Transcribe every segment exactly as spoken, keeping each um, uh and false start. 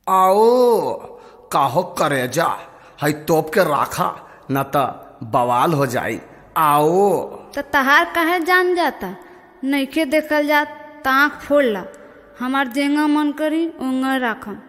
आओ काहो करेजा है तोप के राखा न त बवाल हो जाई। आओ तो तहार काहे जान जाता, नइखे देखल जात त आँख फोड़ ला। हमार जेंगा मन करी ओंगा राखम।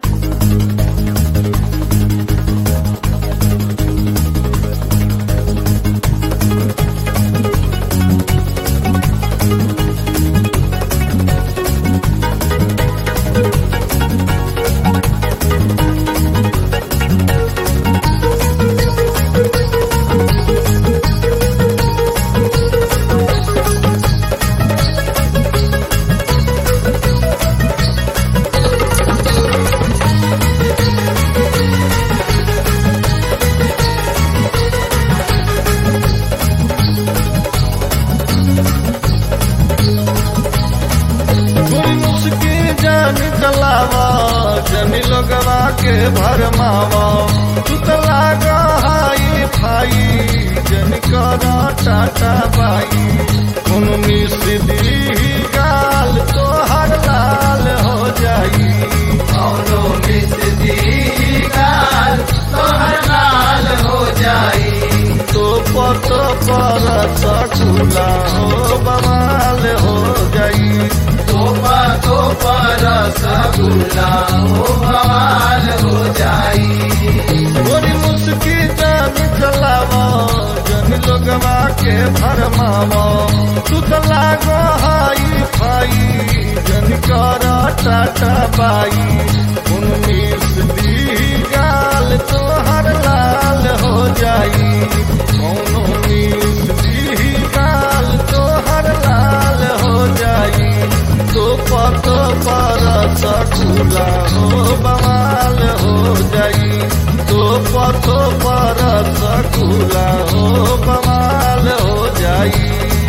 जनी लोगवा के भरमावा तू तो लागा हाई फाई जन करा टाटा बाई कोनो मिस्दी गाल तो हर लाल हो जाई। कोनो मिस्दी गाल तो हर लाल हो जाई। तो पतो पर सकुला हो बवाल हो जाई। तोपा तो पर सकुला हो बवाल हो जाई। गोरी मुस्की जान चलावा जन लोगवा के भरमावा तू तो लागो हाई फाई जन करा टाटा बाई उन्नीस दी गाल तो हर लाल हो जाई। कोनो दी गाल तो हर लाल हो जाई। तो पतो पर सकुला हो बवाल हो जाई। तो पतो पर सकुला हो बवाल हो जाई।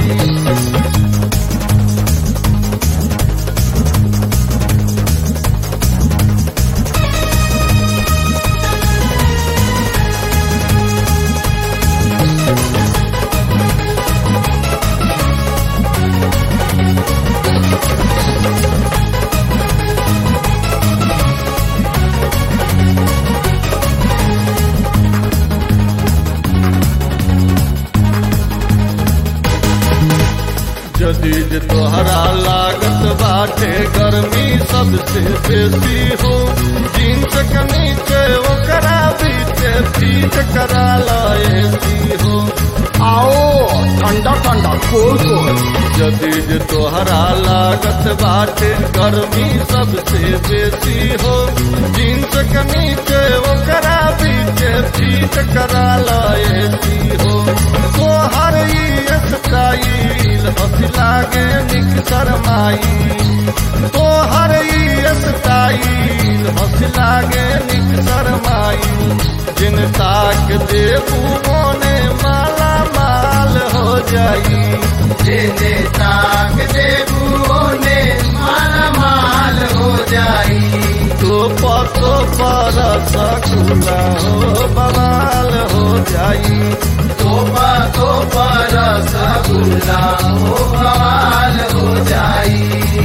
यदि जे तोहरा लागत बाटे गर्मी सबसे बेसी हो जींस के नीचे ओकरा बीचे फीट करा लाएसी हो। आओ ठंडा ठंडा कोल कोल। यदि जे तोहरा लागत बाटे गर्मी सबसे बेसी हो जींस के नीचे ओकरा बीचे फीट करा लाएसी हो। तोहर ई स्टाइल हंसी लागे निक शरमाई। तोहर ई स्टाइल हंसी लागे निक शरमाई। जिन ताक देबू मोने माला माल हो जाई। जिने ताक देबू मोने माला माल हो जाई। तो पतो पर सकुला हो बवाल हो जाई। तो पतो पर सकुला हो बवाल हो जाई।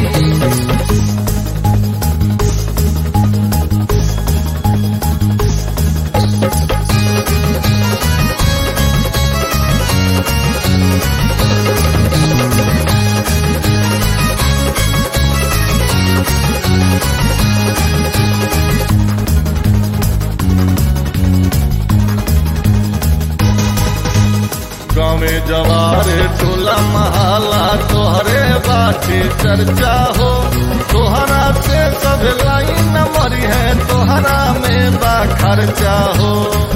गाँवे जवारे टोला महला तोहरे बाटे चर्चा हो। तोहरा से सब लाइन मरी है तोहरा में बा खर्चा हो।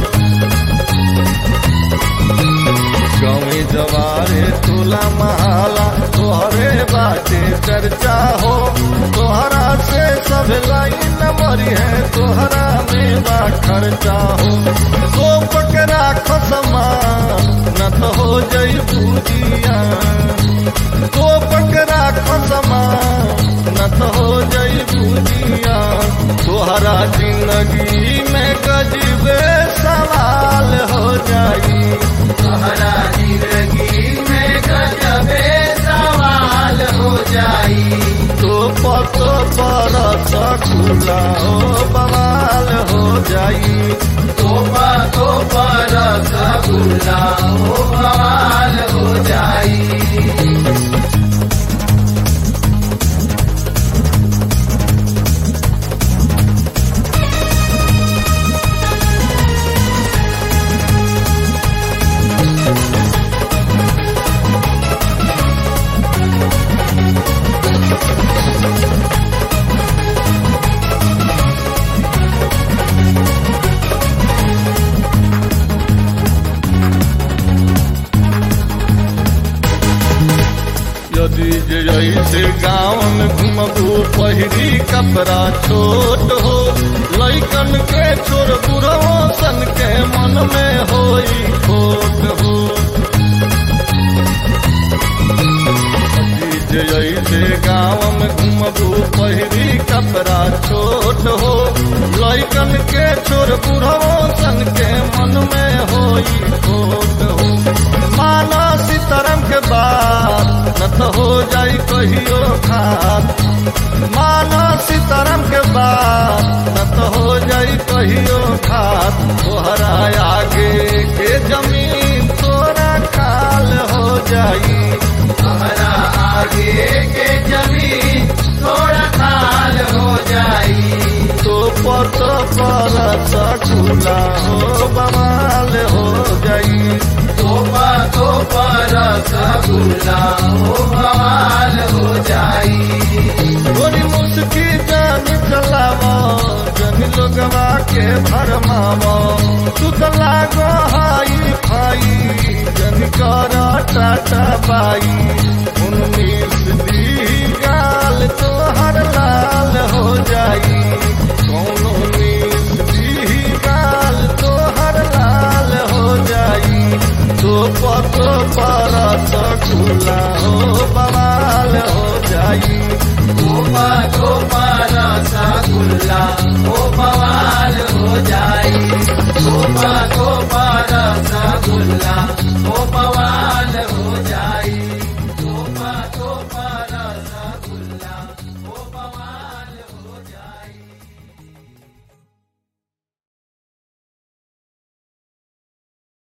गाँवे जवारे टोला महला तोहरे बाटे चर्चा हो। तोहरा से सब लाइन मरी है तोहरा में बा खर्चा हो। तो पकड़ा खसमान न तो हो जाई पूजिया। तो पकड़ा खसमान न तो हो जाई पूजिया। तोहरा जिंदगी में गजबे सवाल हो जाई। तोहरा जिंदगी में गजबे सवाल हो जाई। तो पतो पर सकुला हो बवाल जाई। तोपा तोपा रसगुल्ला हो बवाल हो जाई। यदि जैसे गाँव में घूमबू पहिरी कपड़ा छोट हो, लैकन के छोर बुढ़ो सन के मन में होई खोट हो। यदि जैसे गाँव में घूमबू पहिरी कपड़ा छोट हो, लैकन के छोर बुढ़ो सन के मन में होई खोट हो। माना सीताराम के बाद न तो हो जाई कहियो खात। माना सीताराम के बाद न तो हो जाई कहियो खात। तोहरा आगे के जमीन तोरा काल हो जाई। तोहरा आगे के जमीन तोरा काल हो जाई। तो पत पर रसगुल्ला हो बवाल हो जाई। तोपा तोपा रसगुल्ला हो बवाल हो जाई। गोरी मुस्की जान चलावा जन लोगवा के भरमावा। तू तो लागो हाई फाई जन कर टाटा बाई। उन्नीस दी गाल तो